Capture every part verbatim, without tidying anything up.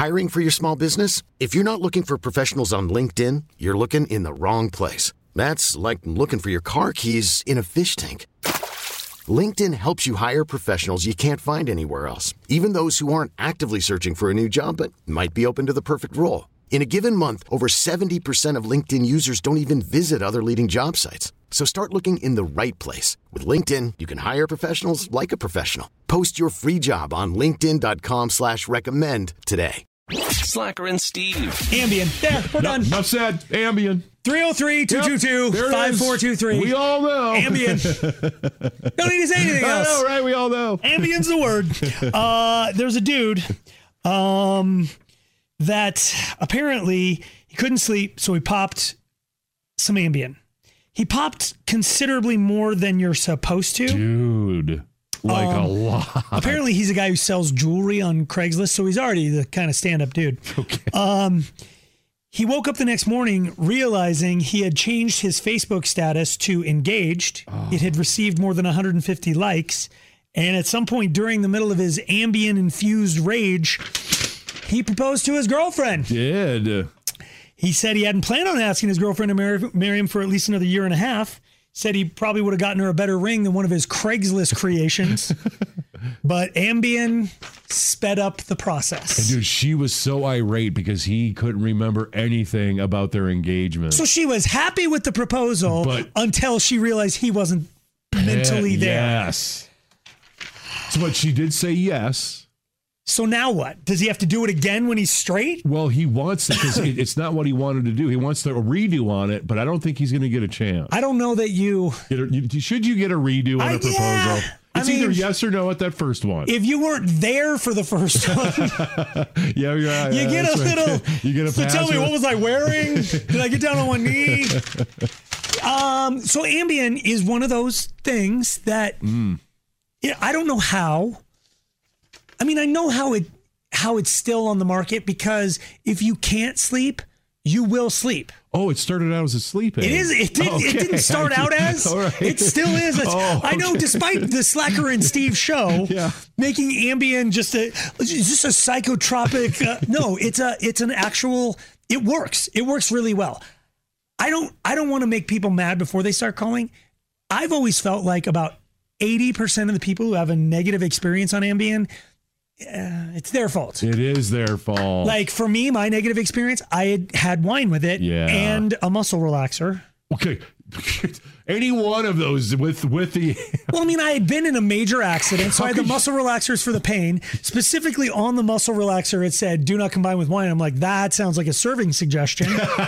Hiring for your small business? If you're not looking for professionals on LinkedIn, you're looking in the wrong place. That's like looking for your car keys in a fish tank. LinkedIn helps you hire professionals you can't find anywhere else, even those who aren't actively searching for a new job but might be open to the perfect role. In a given month, over seventy percent of LinkedIn users don't even visit other leading job sites. So start looking in the right place. With LinkedIn, you can hire professionals like a professional. Post your free job on linkedin.com slash recommend today. Slacker and Steve. Ambien. There, we're no, done. Enough said. Ambien. three oh three, two two two, five four two three. We all know. Ambien. Don't need to say anything else. I know, right? We all know. Ambien's the word. Uh, there's a dude um, that apparently he couldn't sleep, so he popped some Ambien. He popped considerably more than you're supposed to. Dude. Like um, a lot. Apparently, he's a guy who sells jewelry on Craigslist, so he's already the kind of stand-up dude. Okay. Um, he woke up the next morning realizing he had changed his Facebook status to engaged. Oh. It had received more than one hundred fifty likes. And at some point during the middle of his Ambien-infused rage, he proposed to his girlfriend. Did. He said he hadn't planned on asking his girlfriend to marry, marry him for at least another year and a half. Said he probably would have gotten her a better ring than one of his Craigslist creations. But Ambien sped up the process. And dude, she was so irate because he couldn't remember anything about their engagement. So she was happy with the proposal but until she realized he wasn't mentally there. Yes. So but she did say yes. So now what? Does he have to do it again when he's straight? Well, he wants to because it, it's not what he wanted to do. He wants to a redo on it, but I don't think he's going to get a chance. I don't know that you... Get a, you should you get a redo on I, a proposal? Yeah. It's I mean, either yes or no at that first one. If you weren't there for the first one, yeah, you're right. You yeah, get a right. little. You get a so tell me, what was I wearing? Did I get down on one knee? Um, so Ambien is one of those things that mm. you know, I don't know how. I mean, I know how it how it's still on the market because if you can't sleep, you will sleep. Oh, it started out as a sleep aid. It is. It, did, okay. it didn't start out as. Right. It still is. Oh, okay. I know, despite the Slacker and Steve show, yeah. making Ambien just a just a psychotropic. Uh, no, it's a it's an actual. It works. It works really well. I don't. I don't want to make people mad before they start calling. I've always felt like about eighty percent of the people who have a negative experience on Ambien, Uh, it's their fault. It is their fault. Like for me, my negative experience, I had had wine with it yeah. and a muscle relaxer. Okay. Any one of those with with the... Well, I mean, I had been in a major accident, so I had the muscle relaxers for the pain. Specifically on the muscle relaxer, it said, do not combine with wine. I'm like, that sounds like a serving suggestion.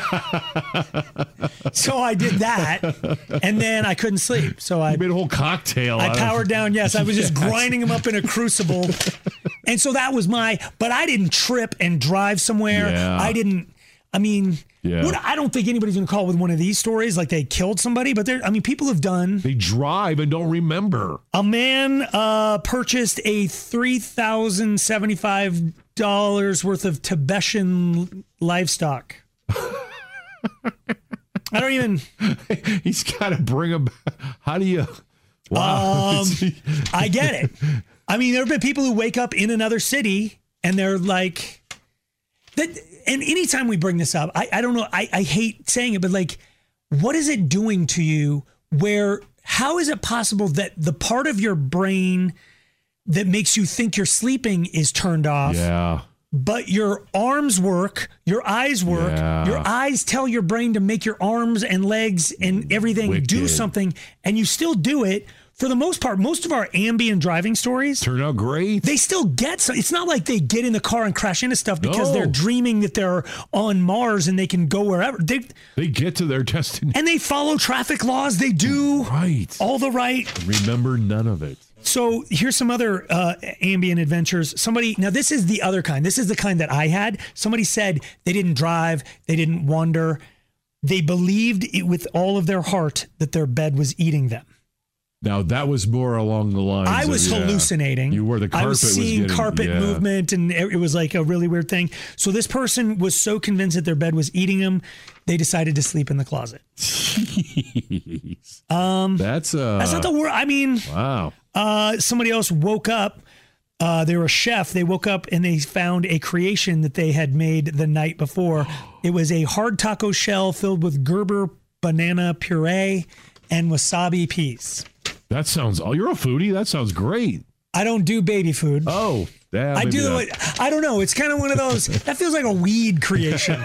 So I did that, and then I couldn't sleep. So I you made a whole cocktail. I powered down. Yes, I was just grinding them up in a crucible. And so that was my, but I didn't trip and drive somewhere. Yeah. I didn't, I mean... Yeah. What, I don't think anybody's going to call with one of these stories like they killed somebody, but there, I mean, people have done. They drive and don't remember. A man uh, purchased a three thousand seventy-five dollars worth of Tibetan livestock. I don't even. He's got to bring them. How do you? Wow. Um, I get it. I mean, there have been people who wake up in another city and they're like, that. And anytime we bring this up, I, I don't know, I, I hate saying it, but like, what is it doing to you where, how is it possible that the part of your brain that makes you think you're sleeping is turned off? Yeah. But your arms work, your eyes work, yeah. your eyes tell your brain to make your arms and legs and everything Wicked. do something, and you still do it. For the most part, most of our Ambien driving stories turn out great. They still get some. It's not like they get in the car and crash into stuff because no. they're dreaming that they're on Mars and they can go wherever. They they get to their destination. And they follow traffic laws. They do right. all the right. Remember none of it. So here's some other uh, Ambien adventures. Somebody, now this is the other kind. This is the kind that I had. Somebody said they didn't drive. They didn't wander. They believed it with all of their heart that their bed was eating them. Now, that was more along the lines I was of, yeah, hallucinating. You were the carpet I was seeing was getting, carpet yeah. movement, and it was like a really weird thing. So this person was so convinced that their bed was eating them, they decided to sleep in the closet. Jeez. Um, that's uh, that's not the word. I mean, wow. Uh, somebody else woke up Uh, they were a chef. They woke up and they found a creation that they had made the night before. It was a hard taco shell filled with Gerber banana puree and wasabi peas. That sounds. Oh, you're a foodie. That sounds great. I don't do baby food. Oh, yeah, I do. that. I don't know. It's kind of one of those. That feels like a weed creation.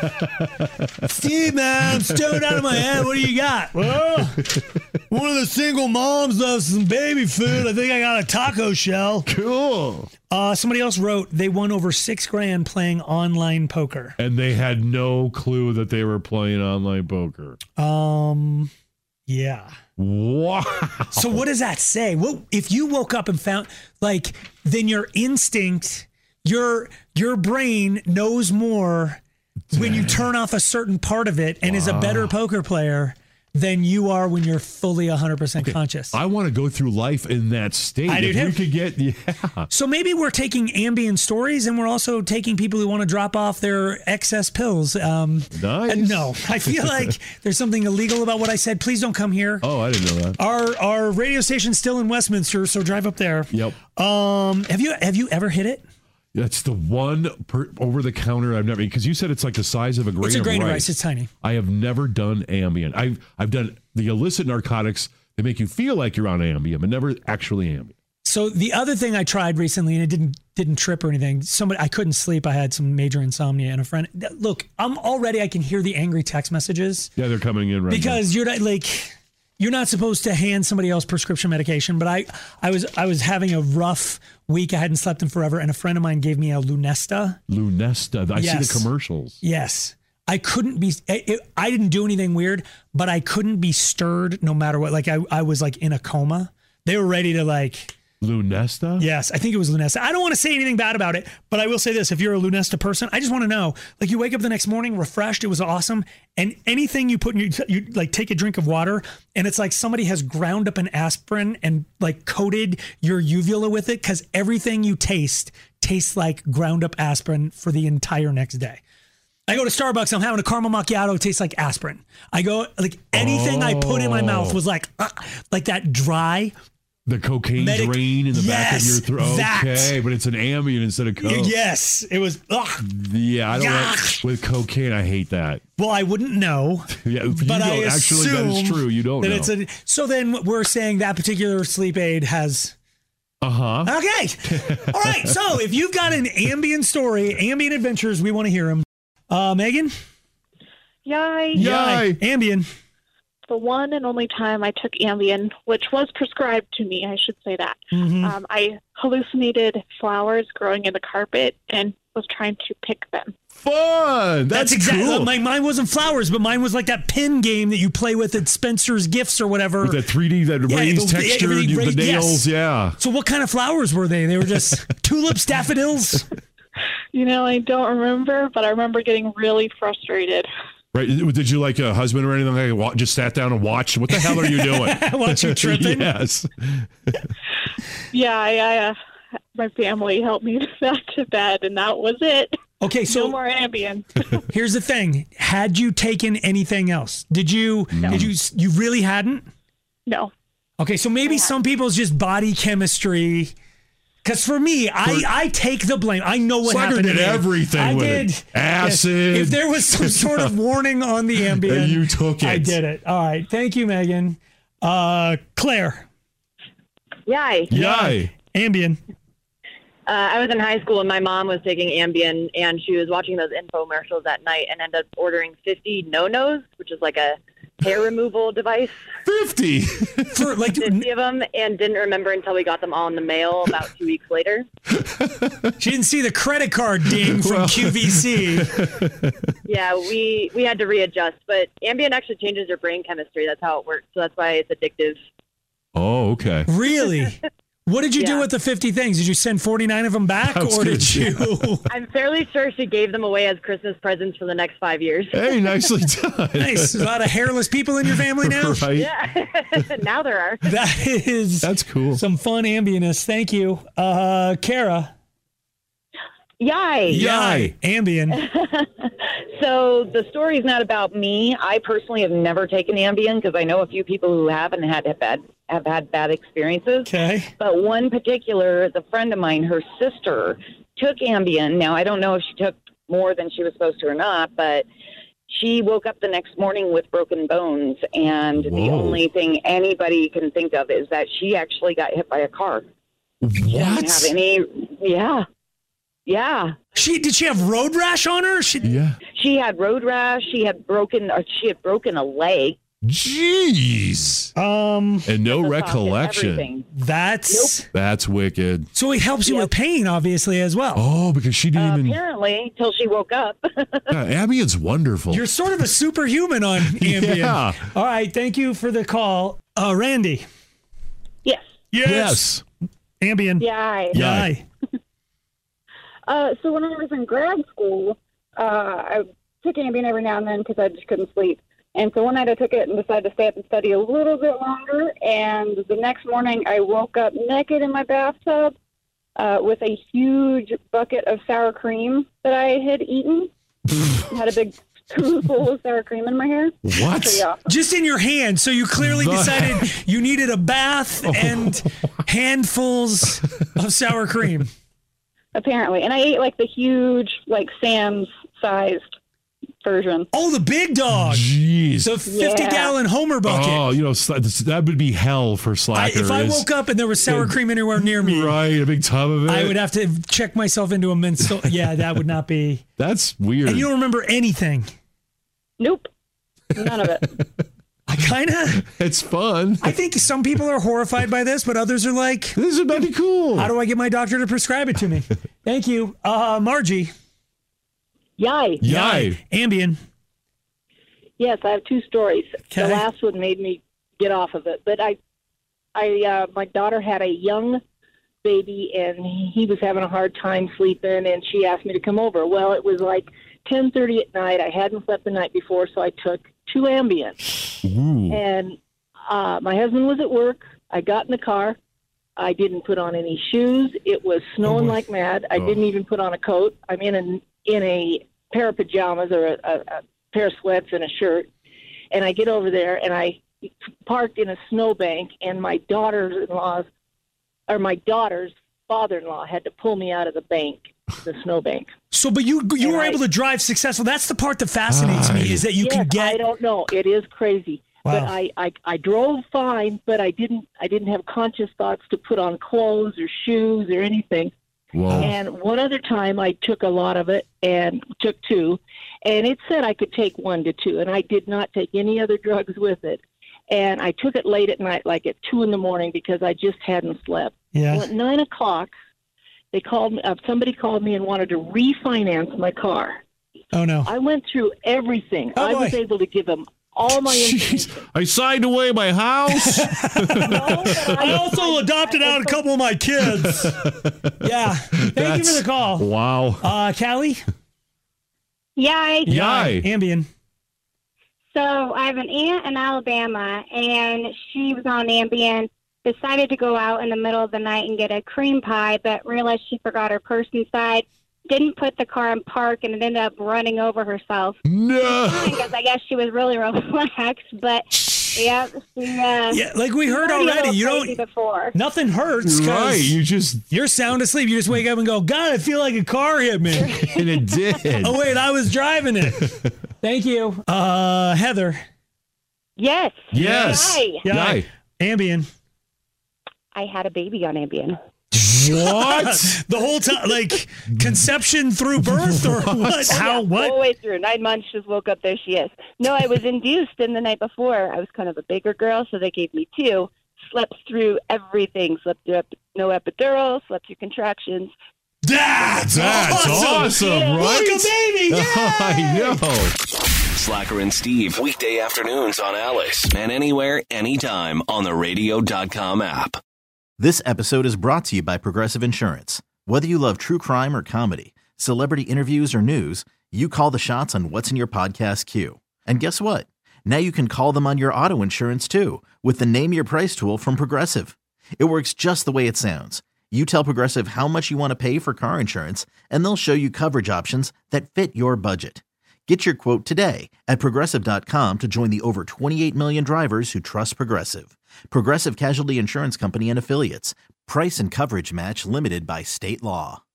Steve, man, I'm stoned out of my head. What do you got? Well, one of the single moms loves some baby food. I think I got a taco shell. Cool. Uh, somebody else wrote they won over six grand playing online poker. And they had no clue that they were playing online poker. Um, yeah. Wow. So what does that say? Well, if you woke up and found, like, then your instinct, your your brain knows more when you turn off a certain part of it and wow. is a better poker player than you are when you're fully one hundred percent okay. conscious. I want to go through life in that state. I if do we too. could get, yeah. So maybe we're taking Ambien stories and we're also taking people who want to drop off their excess pills. Um, nice. No, I feel like there's something illegal about what I said. Please don't come here. Oh, I didn't know that. Our our radio station's still in Westminster, so drive up there. Yep. Um, have you have you ever hit it? That's the one per, over the counter I've never, because you said it's like the size of a grain of rice. It's a grain of rice. It's tiny. I have never done Ambien. I've I've done the illicit narcotics that make you feel like you're on Ambien, but never actually Ambien. So the other thing I tried recently, and it didn't didn't trip or anything. Somebody I couldn't sleep. I had some major insomnia, and a friend. Look, I'm already. I can hear the angry text messages. Yeah, they're coming in right because now. you're not like. You're not supposed to hand somebody else prescription medication, but I, I was I was having a rough week. I hadn't slept in forever, and a friend of mine gave me a Lunesta. Lunesta. I yes. see the commercials. Yes. I couldn't be, it, it, I didn't do anything weird, but I couldn't be stirred no matter what. Like I, I was like in a coma. They were ready to like. Lunesta? Yes, I think it was Lunesta. I don't want to say anything bad about it, but I will say this. If you're a Lunesta person, I just want to know, like you wake up the next morning refreshed, it was awesome. And anything you put in your, you like take a drink of water and it's like somebody has ground up an aspirin and like coated your uvula with it because everything you taste tastes like ground up aspirin for the entire next day. I go to Starbucks, I'm having a caramel macchiato, it tastes like aspirin. I go, like anything oh. I put in my mouth was like, uh, like that dry, the cocaine Medic- drain in the yes, back of your throat. That. Okay, but it's an Ambien instead of coke. Yes, it was. Ugh. Yeah, I don't like, with cocaine. I hate that. Well, I wouldn't know. Yeah, you but don't, I actually, that is true. You don't that know. It's a, so then we're saying that particular sleep aid has. Uh huh. Okay. All right. So if you've got an Ambien story, Ambien adventures, we want to hear them. Uh, Megan. Yay. Yay. Ambien. The one and only time I took Ambien, which was prescribed to me, I should say that. Mm-hmm. Um, I hallucinated flowers growing in the carpet and was trying to pick them. Fun! That's, That's exactly. Cool. My, mine wasn't flowers, but mine was like that pin game that you play with at Spencer's Gifts or whatever. With that three D, that yeah, raised the, texture, the, the, the nails, yes. yeah. So what kind of flowers were they? They were just tulips, daffodils? You know, I don't remember, but I remember getting really frustrated. Right? Did you like a husband or anything? Like just sat down and watched? What the hell are you doing? Watch you tripping? Yes. yeah, I, I, uh, my family helped me back to bed, and that was it. Okay, so no more Ambien. Here's the thing: had you taken anything else? Did you? No. Did you? You really hadn't? No. Okay, so maybe some people's just body chemistry. Because for me, I, I take the blame. I know what Slacker happened. did everything I with did. it. Acid. Yes. If there was some sort of warning on the Ambien, you took it. I did it. All right. Thank you, Megan. Uh, Claire. Yay. Yay. Ambien. Uh, I was in high school and my mom was taking Ambien and she was watching those infomercials at night and ended up ordering fifty no-nos, which is like a hair removal device. fifty For like fifty of them, and didn't remember until we got them all in the mail about two weeks later. She didn't see the credit card ding from well. Q V C. Yeah, we we had to readjust, but Ambien actually changes your brain chemistry. That's how it works. So that's why it's addictive. Oh, okay. Really? What did you yeah. do with the fifty things? Did you send forty-nine of them back, or did you? I'm fairly sure she gave them away as Christmas presents for the next five years. Hey, nicely done. Nice. A lot of hairless people in your family now? Right. Yeah, now there are. That is That's cool. Some fun Ambien-ness. Thank you. Uh, Kara. Yay. Yay. Ambien. So the story is not about me. I personally have never taken Ambien because I know a few people who have and had have had have had bad experiences. Okay. But one particular is a friend of mine. Her sister took Ambien. Now I don't know if she took more than she was supposed to or not, but she woke up the next morning with broken bones, and Whoa. the only thing anybody can think of is that she actually got hit by a car. She What? didn't have any. Yeah. Yeah. She did she have road rash on her? She, Yeah. She had road rash. She had broken. Or she had broken a leg. Jeez. um, And no the socket, recollection. everything. that's That's wicked. so it helps you Yep. with pain, obviously, as well. Oh, because she didn't Uh, even. apparently, till she woke up. Yeah, Ambien's wonderful. You're sort of a superhuman on Ambien. Yeah. All right, thank you for the call, uh, Randy. Yes. yes. Ambien. Yeah. I, Yeah. Yay. Uh, so when I was in grad school, uh, I took Ambien every now and then because I just couldn't sleep. And so one night I took it and decided to stay up and study a little bit longer. And the next morning I woke up naked in my bathtub uh, with a huge bucket of sour cream that I had eaten. Had a big spoonful of sour cream in my hair. What? Pretty awesome. Just in your hand. So you clearly The- decided you needed a bath and handfuls of sour cream. Apparently. And I ate like the huge, like Sam's sized version. Oh, the big dog. Jeez. The fifty gallon Homer bucket. Oh, you know, sl- that would be hell for I, Slacker. if I is- woke up and there was sour cream anywhere near me, Right, a big tub of it. I would have to check myself into a mental. Yeah, that would not be. That's weird. And you don't remember anything. Nope. None of it. I kind of. It's fun. I think some people are horrified by this, but others are like, This is about to be cool. how do I get my doctor to prescribe it to me? Thank you. Uh, Margie. Yay. Yay. Ambien. Yes, I have two stories. Okay. The last one made me get off of it, but I, I, uh, my daughter had a young baby, and he was having a hard time sleeping, and she asked me to come over. Well, it was like ten thirty at night. I hadn't slept the night before, so I took two Ambien. Ooh. And uh, my husband was at work. I got in the car. I didn't put on any shoes. It was snowing boy. like mad. I Oh. didn't even put on a coat. I'm in a in a pair of pajamas or a, a, a pair of sweats and a shirt. And I get over there and I parked in a snowbank. And my daughter-in-law's or my daughter's father-in-law had to pull me out of the bank, the snowbank. So, but you you And were I- able to drive successful. That's the part that fascinates Right. me is that you yes, can I get. don't know. It is crazy. Wow. But I, I, I drove fine, but I didn't I didn't have conscious thoughts to put on clothes or shoes or anything. Whoa. And one other time I took a lot of it and took two, and it said I could take one to two, and I did not take any other drugs with it. And I took it late at night, like at two in the morning, because I just hadn't slept. Well, Yeah. at nine o'clock, they called me. Uh, somebody called me and wanted to refinance my car. Oh no. I went through everything. Oh, I was boy. able to give them all my Jeez. information. I signed away my house. No, but I also adopted out a couple of my kids. Yeah. Thank you That's- for the call. Wow. Uh, Callie? Yay. Yay. Ambien. So I have an aunt in Alabama, and she was on Ambien, decided to go out in the middle of the night and get a cream pie, but realized she forgot her purse inside, didn't put the car in park, and it ended up running over herself. No. Because I guess she was really relaxed, but yeah, she, uh, Yeah, like we heard already a already, little you crazy don't. before. Nothing hurts. 'Cause Right. You just, You're sound asleep. You just wake up and go, God, I feel like a car hit me. and it did. Oh, wait, I was driving it. Thank you. Uh, Heather. Yes. Yes. Yay. Yeah. Yay. Ambien. I had a baby on Ambien. What? The whole time, like conception through birth or what? How, All the what? way through. Nine months, just woke up, there she is. No, I was induced, and the night before, I was kind of a bigger girl, so they gave me two. Slept through everything. Slept through ep- no epidural, slept through contractions. That's, That's awesome, Yeah. right? Look, a baby. Yay! I know. Slacker and Steve, weekday afternoons on Alice, and anywhere, anytime on the radio dot com app. This episode is brought to you by Progressive Insurance. Whether you love true crime or comedy, celebrity interviews or news, you call the shots on what's in your podcast queue. And guess what? Now you can call them on your auto insurance too with the Name Your Price tool from Progressive. It works just the way it sounds. You tell Progressive how much you want to pay for car insurance, and they'll show you coverage options that fit your budget. Get your quote today at Progressive dot com to join the over twenty-eight million drivers who trust Progressive. Progressive Casualty Insurance Company and Affiliates. Price and coverage match limited by state law.